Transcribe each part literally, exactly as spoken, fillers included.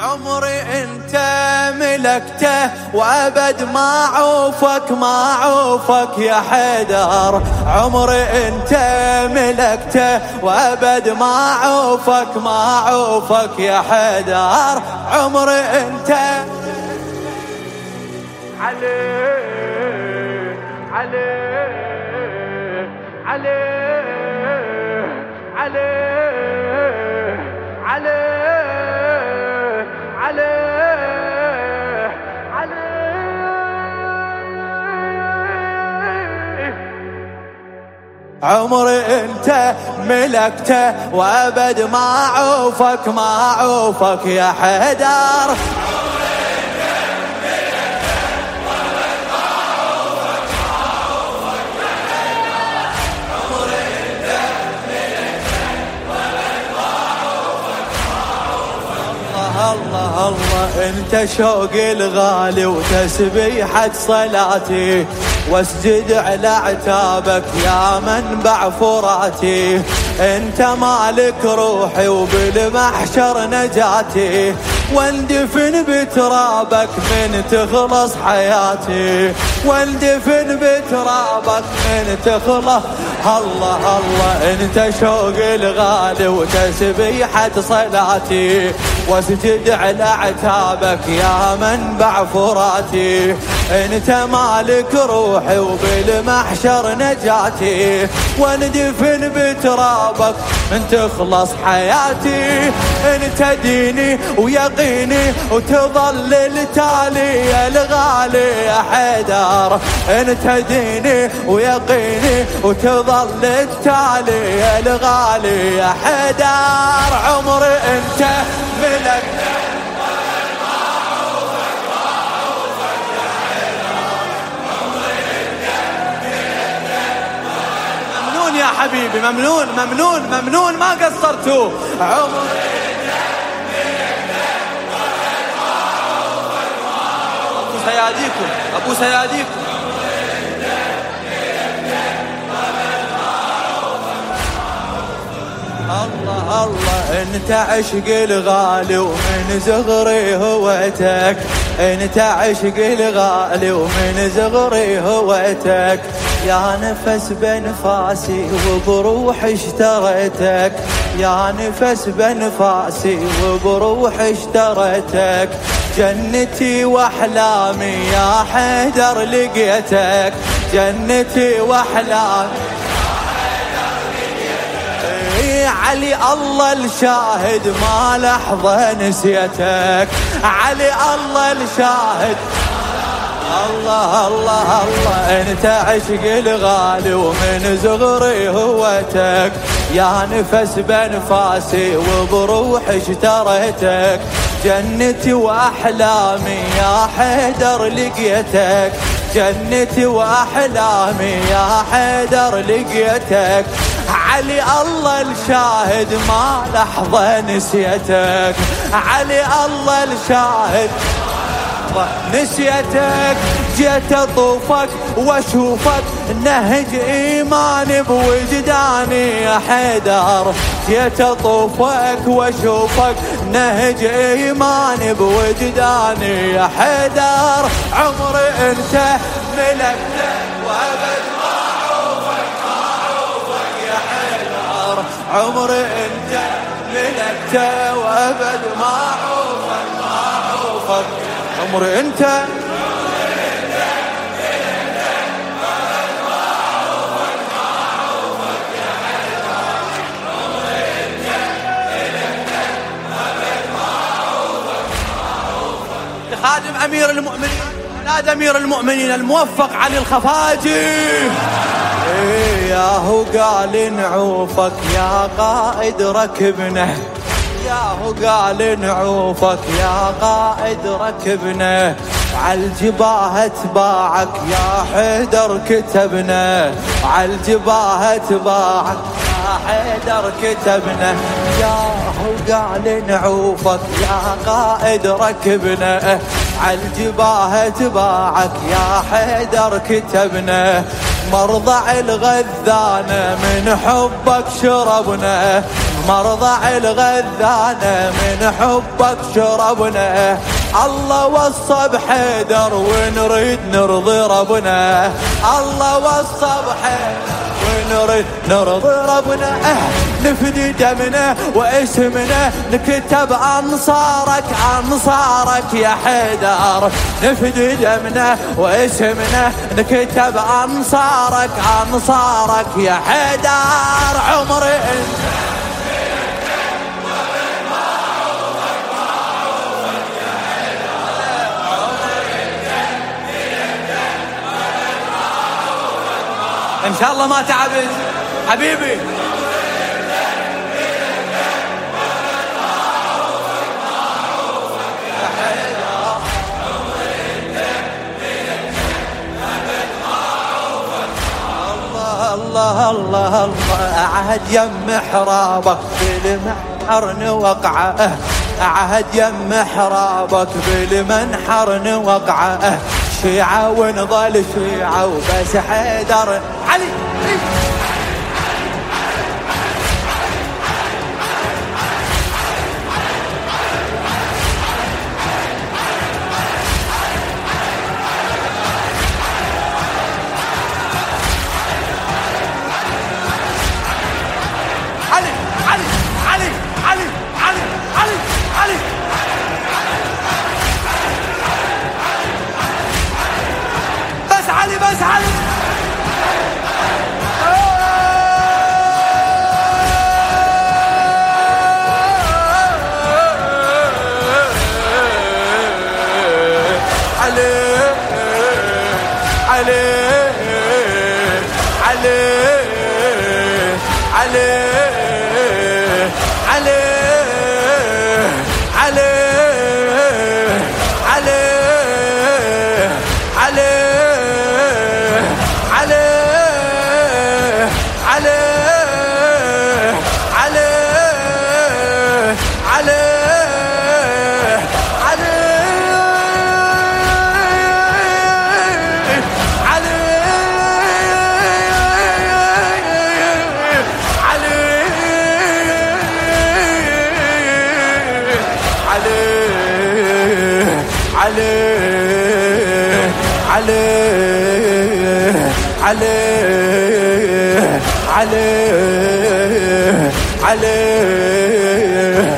عمري انت ملكته وابد ما عوفك ما عوفك يا حيدر. عمري انت ملكته وابد ما عوفك ما عوفك يا حيدر. عمري انت علي علي علي علي علي عمري انت ملكته وابد ما عوفك ما عوفك يا حيدر. الله الله انت شوقي الغالي وتسبيحة صلاتي، واسجد على عتابك يا منبع فراتي. انت مالك روحي وبالمحشر نجاتي، واندفن بترابك من تخلص حياتي، واندفن بترابك من تخلص. الله الله انت شوقي الغالي وتسبيحة صلاتي، واسجد على عتابك يا منبع فراتي. انت مالك روحي وبالمحشر نجاتي، واندفن بترابك من تخلص حياتي. انت ديني ويقيني وتظل التالي الغالي يا حيدر. انت ديني ويقيني وتظل التالي الغالي يا حيدر. عمري انت ملك يا حبيبي، ممنون ممنون ممنون ما قصرتوا. عمري أبو سياديكم أبو سياديكم الله الله انت عشق الغالي ومن زغري هويتك. انت عشق الغالي ومن زغري هويتك، يا نفس بنفاسي وبروحي اشتريتك. يا نفس بنفاسي وبروحي اشتريتك. جنتي واحلامي يا حيدر لقيتك. جنتي واحلامي علي الله الشاهد ما لحظة نسيتك. علي الله الشاهد الله الله الله انت عشق الغالي ومن زغري هوتك. يا نفس بنفاسي وبروحي اشتريتك. جنتي واحلامي يا حيدر لقيتك. جنتي واحلامي يا حيدر لقيتك. علي الله الشاهد ما لحظة نسيتك. علي الله الشاهد نسيتك. جيت اطوفك واشوفك نهج ايماني بوجداني يا حيدر. جيت اطوفك واشوفك نهج ايماني بوجداني يا حيدر. عمري انت ملكته وابد ما عوفك ما عوفك يا حيدر. عمري انت ملكته وابد ما عوفك ما عوفك. عمري انت خادم امير المؤمنين نادى امير المؤمنين الموفق علي الخفاجي. إيه يا هو قال نعوفك يا قائد ركبنا. يا هو قال نعوفك يا قائد ركبنا. عالجباه تباعك يا حيدر كتبنا. عالجباه تباعك يا حيدر كتبنا. يا هو قال نعوفك يا قائد ركبنا. عالجباه تباعك يا حيدر كتبنا، مرضع الغذانة من حبك شربنا، مرضع الغذانة من حبك شربنا. الله وصى بحيدر ونريد نرضي ربنا، الله وصى بحيدر ونريد نرضي ربنا. اه نفدي دمنا واسمنا نكتب انصارك، انصارك يا حيدر. نفدي دمنا واسمنا نكتب انصارك، انصارك يا حيدر. عمري ان شاء الله ما تعبت حبيبي. الله الله الله أعهد يم محرابك بالمنحر نوقعه، أعهد يم محرابك بالمنحر نوقعه. شيعة ونظل شيعة وبس حيدر علي. علي علي علي علي علي علي علي بس علي بس علي. عليه عليه عليه عليه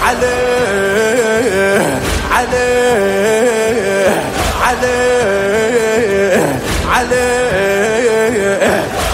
عليه عليه عليه عليه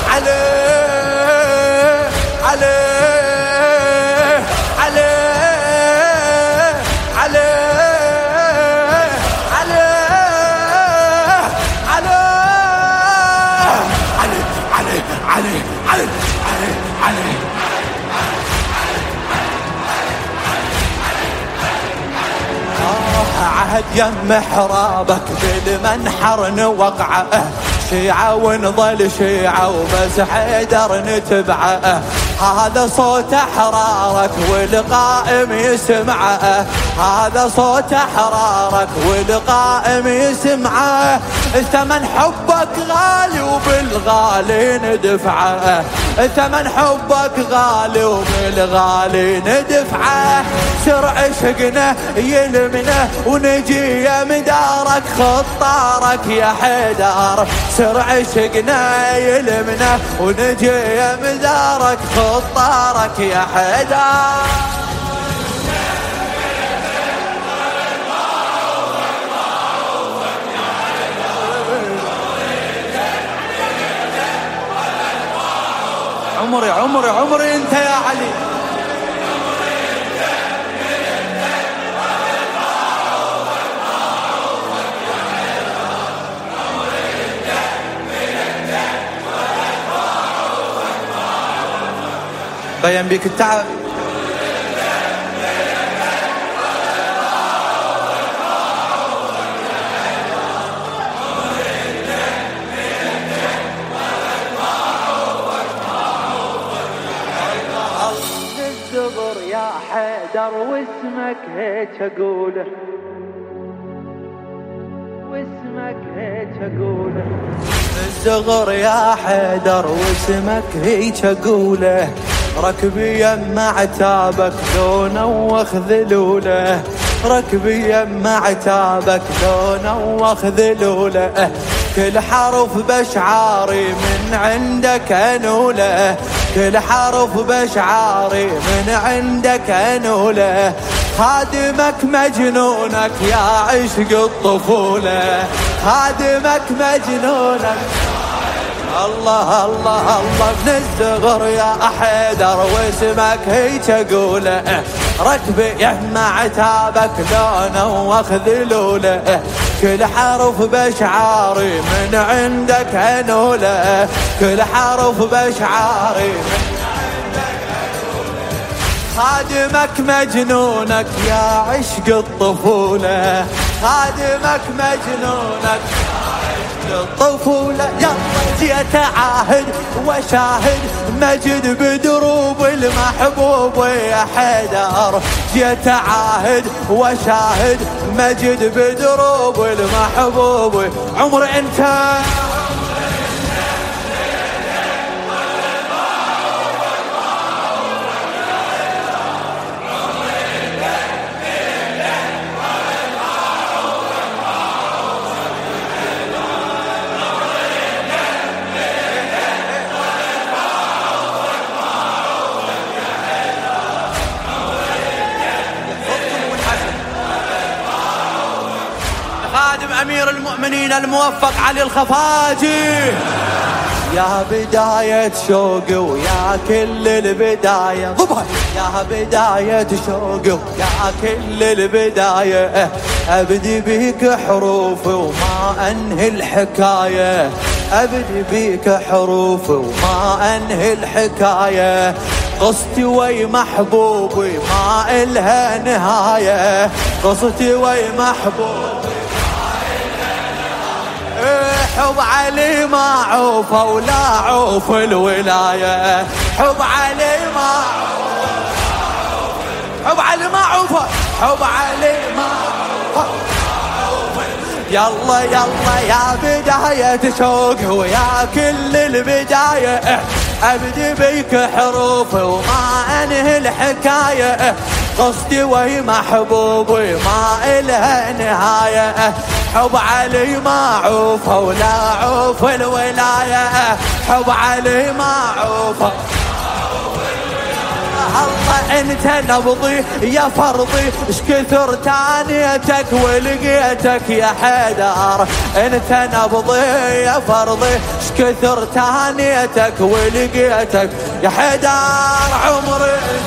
عهد يم محرابك بالمنحر نوقعه، شيعة ونظل شيعة وبس حيدر نتبعه. هذا صوت أحرارك والقائم يسمعه، هذا صوت أحرارك والقائم يسمعه. ثمن حبك غالي وبالغالي ندفعه، ثمن حبك غالي وبالغالي ندفعه. سر عشقنا يلمنا ونجي يا مدارك خطارك يا حيدر، سر عشقنا يلمنا ونجي يا مدارك خطارك يا حيدر. عمري عمري عمري انت يا علي. بين بيك التعب. الزبر يا حيدر واسمك هيك اقوله، واسمك هيك اقوله الصغر يا حيدر واسمك هيك اقوله ركبي يما عتابك لونه واخذلوله ركبي يما عتابك لونه واخذلوله كل حرف بشعاري من عندك انوله كل حرف بشعاري من عندك انوله خادمك مجنونك يا عشق الطفولة خادمك مجنونك الله الله الله من الصغر يا حيدر واسمك هيك اقوله ركبي يما عتابك لونه واخذلوله كل حرف بشعاري من عندك انوله كل حرف بشعاري من خادمك مجنونك يا عشق الطفولة خادمك مجنونك الطفولة يلا جيت عاهد وشاهد مجد بدروب المحبوب يا حيدر جيت عاهد وشاهد مجد بدروب المحبوب عمر انت خادم أمير المؤمنين الموفق علي الخفاجي يا بداية شوقي ويا كل البداية ضبها يا بداية شوقي ويا كل البداية أبدي بيك حروف وما أنهي الحكاية أبدي بيك حروف وما أنهي الحكاية قصتي وي محبوبي ما إلها نهاية قصتي وي محبوبي حب علي ما عوفه ولا عوف الولاية حب علي ما حب علي ما عوفه حب علي ما يلا يلا يا بداية شوق ويا كل البداية أبدي بيك حروف وما أنهي الحكاية قصدي وهي محبوبي ما إلها نهاية حب علي ما عوفه ولا عوف الولاية حب علي ما عوفه الله انت نبضي يا فرضي اش كثر تانيتك ولقيتك يا حيدر انت نبضي يا فرضي اش كثر تانيتك ولقيتك يا حيدر عمري